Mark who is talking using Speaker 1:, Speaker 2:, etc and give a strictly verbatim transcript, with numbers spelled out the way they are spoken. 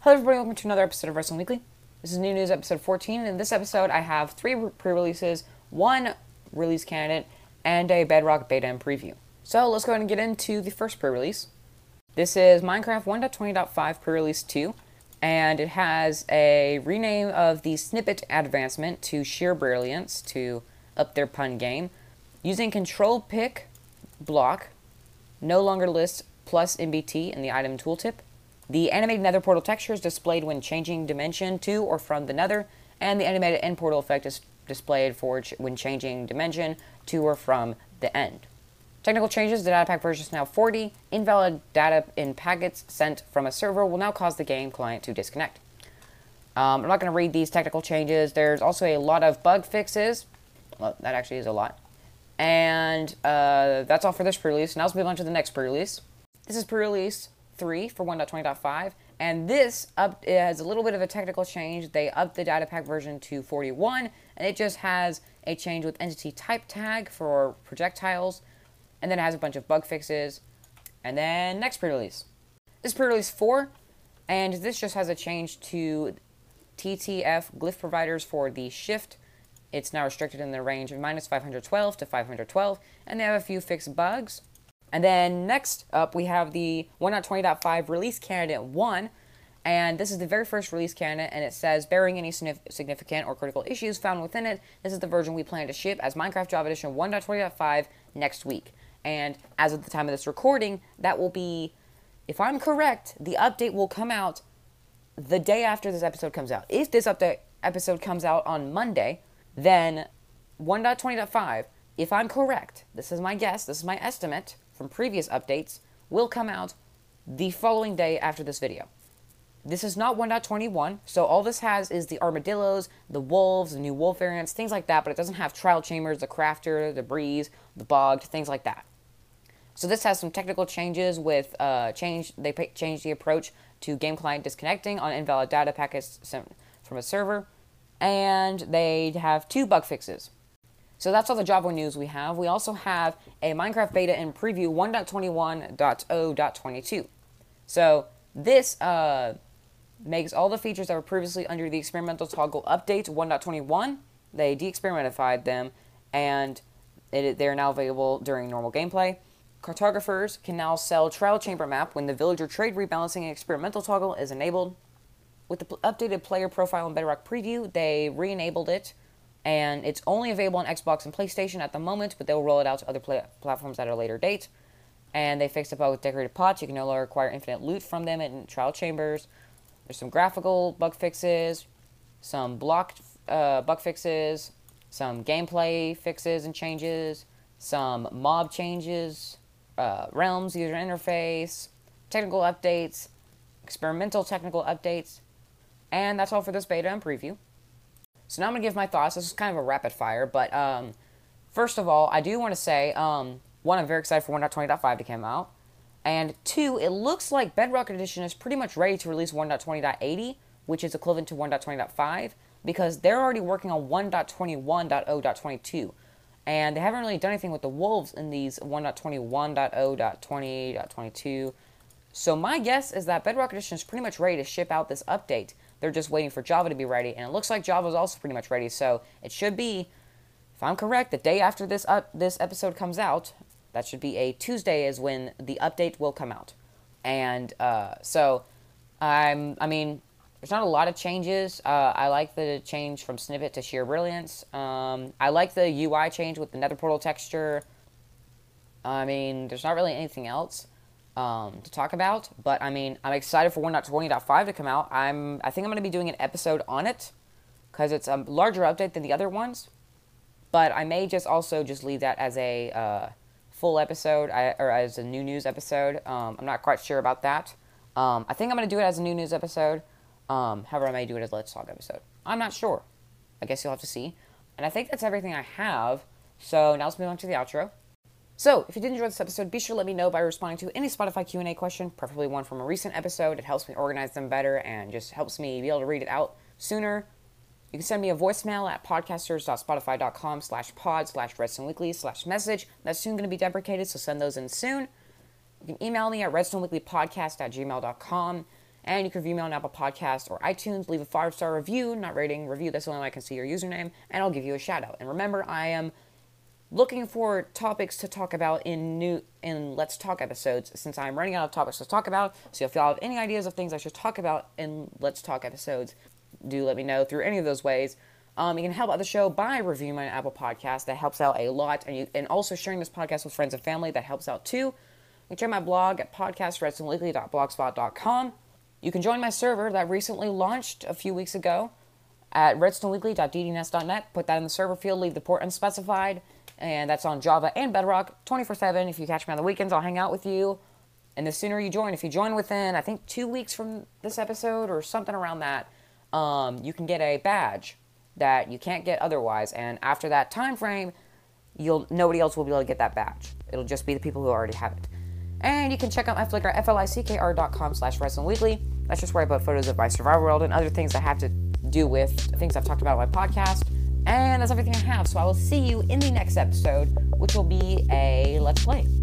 Speaker 1: Hello everybody, welcome to another episode of Wrestling Weekly. This is New News episode fourteen, and in this episode I have three pre-releases, one release candidate, and a Bedrock beta and preview. So let's go ahead and get into the first pre-release. This is Minecraft one point twenty point five pre-release two, and it has a rename of the snippet advancement to Sheer Brilliance to up their pun game. Using control pick block, no longer lists plus M B T in the item tooltip. The animated nether portal texture is displayed when changing dimension to or from the nether, and the animated end portal effect is displayed for ch when changing dimension to or from the end. Technical changes: the data pack version is now forty. Invalid data in packets sent from a server will now cause the game client to disconnect. Um, I'm not going to read these technical changes. There's also a lot of bug fixes. Well, that actually is a lot. And uh, that's all for this pre-release. Now let's move on to the next pre-release. This is pre-release three for one point twenty point five, and this up it has a little bit of a technical change. They upped the data pack version to forty-one, and it just has a change with entity type tag for projectiles, and then it has a bunch of bug fixes. And then next pre-release. This is pre-release four, and this just has a change to T T F glyph providers for the shift. It's now restricted in the range of minus five hundred twelve to five hundred twelve, and they have a few fixed bugs. And then next up, we have the one point twenty point five release candidate one, and this is the very first release candidate, and it says, bearing any significant or critical issues found within it, this is the version we plan to ship as Minecraft Java Edition one point twenty point five next week. And as of the time of this recording, that will be, if I'm correct, the update will come out the day after this episode comes out. If this update episode comes out on Monday, then one point twenty point five, if I'm correct, this is my guess, this is my estimate from previous updates, will come out the following day after this video. This is not one point twenty-one, so all this has is the armadillos, the wolves, the new wolf variants, things like that, but it doesn't have trial chambers, the crafter, the breeze, the bogged, things like that. So this has some technical changes with, uh, change, they changed the approach to game client disconnecting on invalid data packets sent from a server, and they have two bug fixes. So that's all the Java news we have. We also have a Minecraft beta and preview one point twenty-one point zero point twenty-two. So this uh, makes all the features that were previously under the experimental toggle update one point twenty-one. They de-experimentified them, and it, they're now available during normal gameplay. Cartographers can now sell trial chamber map when the villager trade rebalancing experimental toggle is enabled. With the updated player profile in Bedrock Preview, they re-enabled it, and it's only available on Xbox and PlayStation at the moment, but they'll roll it out to other play platforms at a later date. And they fixed a bug with decorated pots. You can no longer acquire infinite loot from them in trial chambers. There's some graphical bug fixes, some block uh, bug fixes, some gameplay fixes and changes, some mob changes, uh, realms, user interface, technical updates, experimental technical updates, and that's all for this beta and preview. So now I'm going to give my thoughts. This is kind of a rapid fire, but um, first of all, I do want to say, um, one, I'm very excited for one point twenty point five to come out, and two, it looks like Bedrock Edition is pretty much ready to release one point twenty point eighty, which is equivalent to one point twenty point five, because they're already working on one point twenty-one point zero point twenty-two, and they haven't really done anything with the wolves in these one point twenty-one point zero point twenty point twenty-two, so my guess is that Bedrock Edition is pretty much ready to ship out this update. They're just waiting for Java to be ready, and it looks like Java is also pretty much ready, so it should be, if I'm correct, the day after this up, this episode comes out. That should be a Tuesday is when the update will come out. And uh, so, I'm, I mean, there's not a lot of changes. Uh, I like the change from Snippet to Sheer Brilliance. Um, I like the U I change with the nether portal texture. I mean, there's not really anything else Um, to talk about, but I mean, I'm excited for one point twenty point five to come out. I'm, I think I'm going to be doing an episode on it, because it's a larger update than the other ones, but I may just also just leave that as a uh, full episode, I, or as a new news episode. Um, I'm not quite sure about that. Um, I think I'm going to do it as a new news episode. Um, however, I may do it as a Let's Talk episode. I'm not sure. I guess you'll have to see. And I think that's everything I have, so now let's move on to the outro. So, if you did enjoy this episode, be sure to let me know by responding to any Spotify Q and A question, preferably one from a recent episode. It helps me organize them better and just helps me be able to read it out sooner. You can send me a voicemail at podcasters.spotify.com slash pod slash redstoneweekly slash message. That's soon going to be deprecated, so send those in soon. You can email me at redstoneweeklypodcast at gmail dot com. And you can review me on Apple Podcasts or iTunes. Leave a five-star review, not rating, review. That's the only way I can see your username. And I'll give you a shout out. And remember, I am looking for topics to talk about in new in Let's Talk episodes, since I'm running out of topics to talk about. So if y'all have any ideas of things I should talk about in Let's Talk episodes, do let me know through any of those ways. Um, you can help out the show by reviewing my Apple Podcast. That helps out a lot. And you and also sharing this podcast with friends and family. That helps out too. You can check my blog at podcast redstone weekly dot blogspot dot com. You can join my server that recently launched a few weeks ago at redstone weekly dot d d n s dot net. Put that in the server field, leave the port unspecified, and that's on Java and Bedrock twenty-four seven. If you catch me on the weekends, I'll hang out with you. And the sooner you join, if you join within, I think, two weeks from this episode or something around that, um, you can get a badge that you can't get otherwise. And after that time frame, you'll nobody else will be able to get that badge. It'll just be the people who already have it. And you can check out my Flickr, F L I C K R dot com slash redstone weekly. That's just where I put photos of my survival world and other things that have to do with things I've talked about on my podcast. And that's everything I have. So I will see you in the next episode, which will be a Let's Play.